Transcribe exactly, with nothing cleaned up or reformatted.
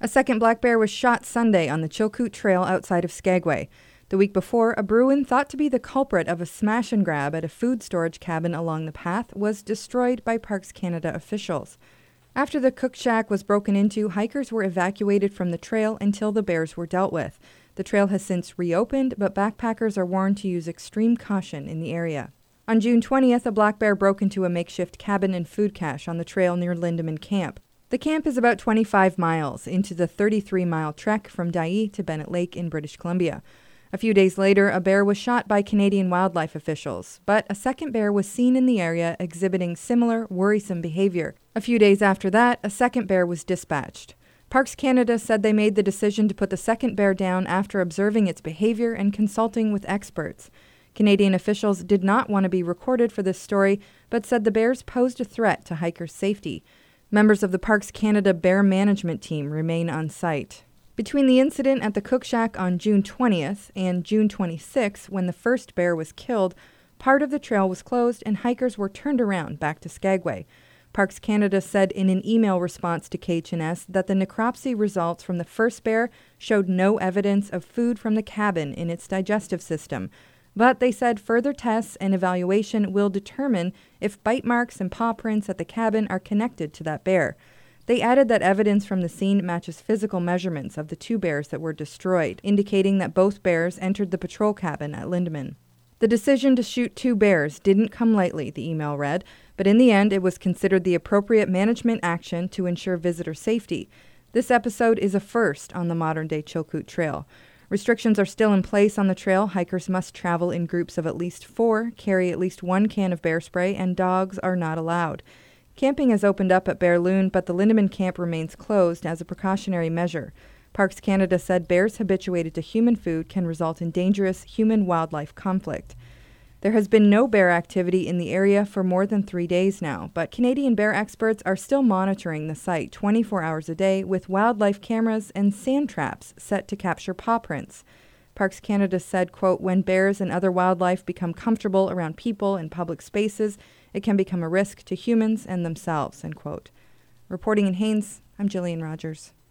A second black bear was shot Sunday on the Chilkoot Trail outside of Skagway. The week before, a Bruin thought to be the culprit of a smash and grab at a food storage cabin along the path was destroyed by Parks Canada officials. After the cook shack was broken into, hikers were evacuated from the trail until the bears were dealt with. The trail has since reopened, but backpackers are warned to use extreme caution in the area. On June twentieth, a black bear broke into a makeshift cabin and food cache on the trail near Lindeman Camp. The camp is about twenty-five miles into the thirty-three mile trek from Dyea to Bennett Lake in British Columbia. A few days later, a bear was shot by Canadian wildlife officials, but a second bear was seen in the area exhibiting similar worrisome behavior. A few days after that, a second bear was dispatched. Parks Canada said they made the decision to put the second bear down after observing its behavior and consulting with experts. Canadian officials did not want to be recorded for this story, but said the bears posed a threat to hikers' safety. Members of the Parks Canada Bear Management Team remain on site. Between the incident at the cook shack on June twentieth and June twenty-sixth, when the first bear was killed, part of the trail was closed and hikers were turned around back to Skagway. Parks Canada said in an email response to K H N S that the necropsy results from the first bear showed no evidence of food from the cabin in its digestive system. But they said further tests and evaluation will determine if bite marks and paw prints at the cabin are connected to that bear. They added that evidence from the scene matches physical measurements of the two bears that were destroyed, indicating that both bears entered the patrol cabin at Lindeman. The decision to shoot two bears didn't come lightly, the email read, but in the end it was considered the appropriate management action to ensure visitor safety. This episode is a first on the modern-day Chilkoot Trail. Restrictions are still in place on the trail. Hikers must travel in groups of at least four, carry at least one can of bear spray, and dogs are not allowed. Camping has opened up at Bear Loon, but the Lindeman camp remains closed as a precautionary measure. Parks Canada said bears habituated to human food can result in dangerous human-wildlife conflict. There has been no bear activity in the area for more than three days now, but Canadian bear experts are still monitoring the site twenty-four hours a day with wildlife cameras and sand traps set to capture paw prints. Parks Canada said, quote, when bears and other wildlife become comfortable around people in public spaces, it can become a risk to humans and themselves, end quote. Reporting in Haines, I'm Jillian Rogers.